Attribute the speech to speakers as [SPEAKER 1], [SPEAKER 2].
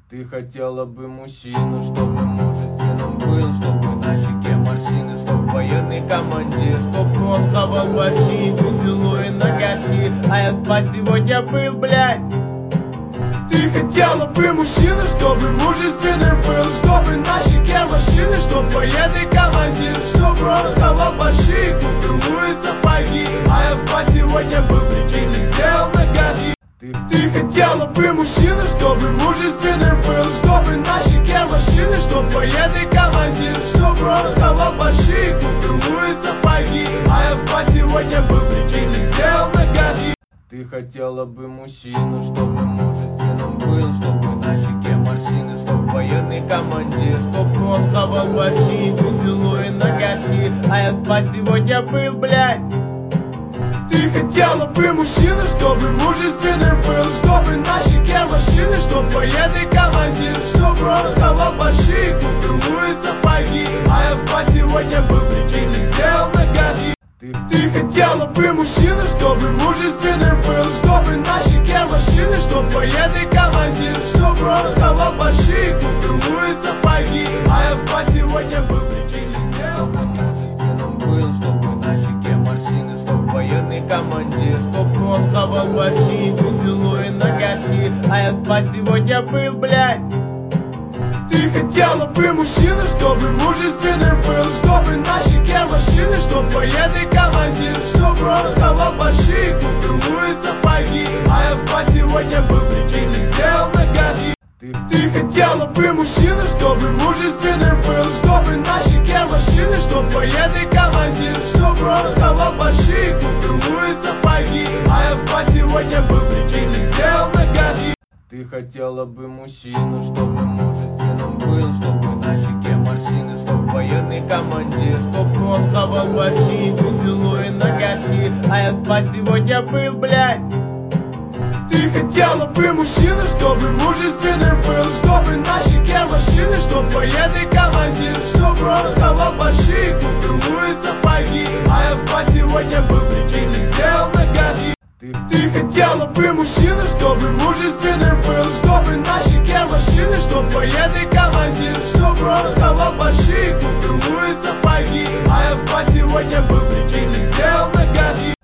[SPEAKER 1] Ты хотела бы мужчину, чтобы мужественным был, чтобы на щеке морщины, чтоб военный командир, чтоб он хавал борщи, поцелуи на гаши, а я спать сегодня был, блядь. Ты хотела бы мужчину, чтобы мужественным был, чтобы на щеке морщины, чтоб военный командир, чтоб он хавал борщи, поцелуи сапоги, а я спать сегодня был, прикинь, сделал на годи. Ты хотела бы мужчину, чтобы мужественным был, чтобы на щеке морщины, чтоб военный командир, чтоб он хавал борщи, поцелуи сапоги, а я спать сегодня был, прикинь, сделал на годи. Ты хотела бы мужчину, чтобы мужественным был, чтобы на щеке морщины, чтоб военный командир, чтоб он хавал борщи, поцелуи на гаши, а я спать сегодня был, блядь. Ты хотела бы мужчину, чтобы мужественным был, чтобы на щеке морщины, чтоб военный командир, чтоб он хавал борщи, поцелуи сапоги, а я спать сегодня был, прикинь, сделал на годи. Ты хотела бы мужчину, чтобы мужественным был, чтобы на щеке морщины, чтоб военный командир, чтоб он хавал борщи, поцелуи сапоги, а я спать сегодня был, прикинь, сделал на мужественным был, чтобы на щеке морщины, чтоб военный командир, чтоб он хавал борщи, поцелуи на гаши, а я спать сегодня был, блядь. Ты хотела бы мужчину, чтобы мужественным был, чтобы на щеке морщины, чтоб военный командир, чтоб он хавал борщи, поцелуи сапоги, а я спать сегодня был, прикинь, сделал на годи. Ты хотела бы мужчину, чтобы мужественным был, чтобы на щеке морщины, чтоб военный командир, чтоб он хавал борщи, поцелуи сапоги, а я спать сегодня был, прикинь, сделал на годи. Ты хотела бы мужчину, чтобы мужественным был, чтобы на щеке морщины, чтоб военный командир, чтоб он хавал борщи, поцелуи на гаши, а я спать сегодня был, блядь. Ты хотела бы мужчину, чтобы мужественным был, чтобы на щеке морщины, чтоб военный командир, чтоб он хавал борщи, поцелуи сапоги, а я спать сегодня был, прикинь, сделал на годи. Ты хотела бы мужчину, чтобы мужественным был, чтобы на щеке морщины, чтоб военный командир, чтоб он хавал борщи, поцелуи сапоги, а я спать сегодня был,